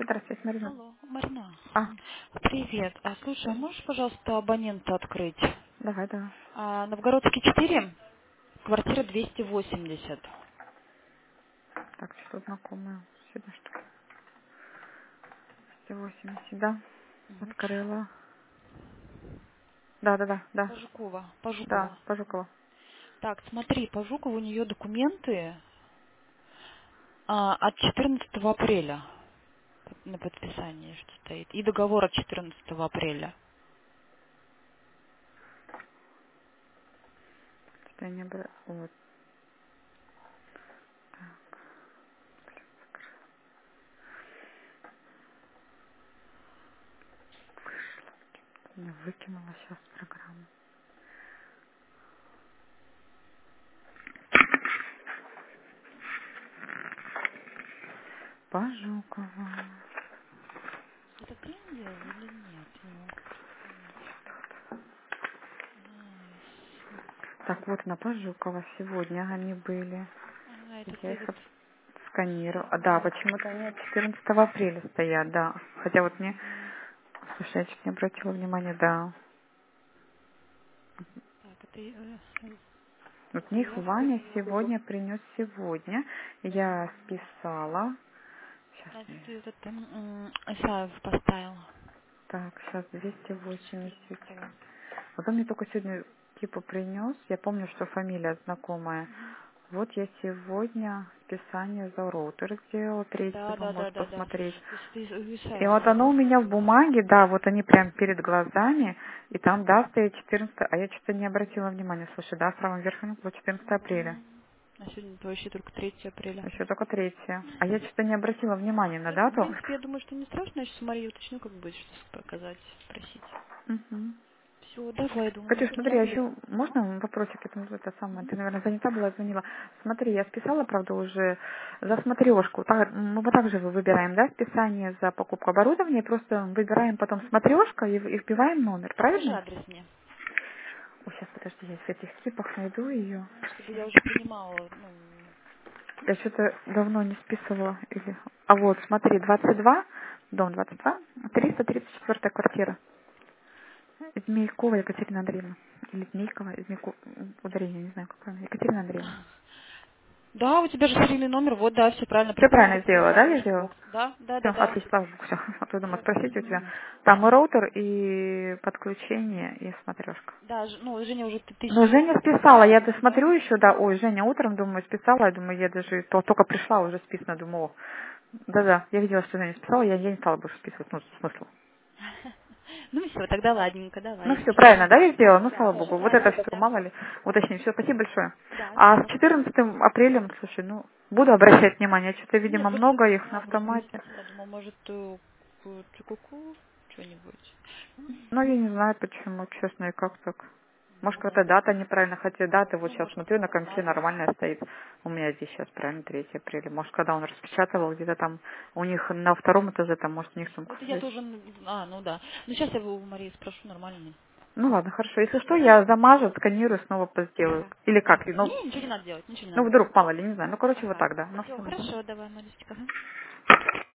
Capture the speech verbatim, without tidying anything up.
Здравствуйте, Марина. Алло, Марина. А, Привет. А, слушай, а можешь, пожалуйста, абонента открыть? давай, да. А, Новгородский четыре, квартира двести восемьдесят. Так, что знакомое. Сюда что? двести восемьдесят, да? Мгм. Открыла. Да, да, да, да. По Жукова, по Да, Жукова. по Жукову. Так, смотри, по Жукову у нее документы а, от четырнадцатого апреля на подписании, что стоит. И договор от четырнадцатого апреля. Что я не было. Вот. Меня выкинула сейчас программа. По Жукову. Это ты делал или нет? Я не могу понять. Ай, с- Так, вот на по Жукова сегодня они были. А, это Я ты их этот... сканирую. А, да, Вот. почему-то они от четырнадцатого апреля стоят, да. Хотя вот мне... Мгм. Слушай, я чуть не обратила внимания, да. Так, это э, э, Вот них заявку Ваня ее. сегодня принес сегодня. Я списала. Сейчас, Значит, ты этот м, м, Исаев поставил. так, сейчас двести восемьдесят. четырнадцатого. Вот он мне только сегодня типа принес. Я помню, что фамилия знакомая. Мгм. Вот я сегодня списание за роутер сделала. Да, Третьего, да, да, можешь да, да. посмотреть. То есть ты И Исаев вот все, оно да? у меня в бумаге, да, вот они прям перед глазами, и там, да, стоит четырнадцатое, а я что-то не обратила внимания. Слушай, да, в правом верху было четырнадцатое апреля. Мгм. А сегодня то вообще только третьего апреля. Еще только третье. А я что-то не обратила внимания на Ну, в дату. принципе, я думаю, что не страшно. Я сейчас Марию уточню, как будет, что показать, спросить. Мгм. Все, давай, думаю, Катюш, смотри, а нормально. еще можно вопросик? Это, это самое, ты, наверное, занята была, звонила. Смотри, я списала, правда, уже за смотрешку. Так, мы вот так же вы выбираем, да, списание за покупку оборудования, просто выбираем потом смотрешка и, и вбиваем номер, Скажи правильно? адрес мне, Ой, сейчас, подожди, я в этих типах найду ее. чтобы я уже принимала, ну, Я что-то давно не списывала. Или... А вот, смотри, двадцать два, дом двадцать два, триста тридцать четвёртая квартира. Змейкова Екатерина Андреевна. Или Змейкова, Змейкова, ударение, не знаю, как правильно. Екатерина Андреевна. да, у тебя же серийный номер, вот, да, все правильно, Все прикольно, правильно как сделала, да, написала я Vision сделала? Box. Да, да, Все, да, да. отлично, слава богу, все. А то думаю, Все. спросить у тебя. Там и роутер, и подключение, и смотрешка. Да, Ж- ну, Женя уже ты Но тысячу Женя списала, списала, я по-моему, да? досмотрю еще, да, ой, Женя утром, думаю, списала, я думаю, я даже то- только пришла, уже списано, думаю, о, да-да, я видела, что Женя списала, я, я не стала больше списывать, ну, смысл. Ну все, тогда ладненько, Ну давай, все, если что. правильно, да, я сделала? Ну, Да, слава все богу. Вот это правильно, все, да. мало ли. Уточни. Все, спасибо большое. Да, А с все. четырнадцатым апрелем, слушай, ну, буду обращать внимание. Что-то, Нет, видимо, просто много их на да, просто не автомате. спросила, думаю, может, э, ку- чукуку, что-нибудь. Ну, я не знаю, почему, честно, и как так. Может, Ну какая-то да. дата неправильно, хотя даты, вот Ну, сейчас может, смотрю, на компе нормально. нормальная стоит. У меня здесь сейчас правильно третье апреля. Может, когда он распечатывал, где-то там у них на втором этаже, там, может, у них там... Это я тоже, н- а, ну да. Ну, сейчас я у Марии спрошу, нормально. Ну ладно, хорошо. Если что, Все. я замажу, сканирую, снова сделаю. Ага. Или как? Ага. Ну, Не, ничего не надо делать, ничего не ну надо. вдруг, мало ли, не знаю. Ну, короче, вот Ага. так, да. Ну, Все, все. хорошо, давай, Марисечка. Ага.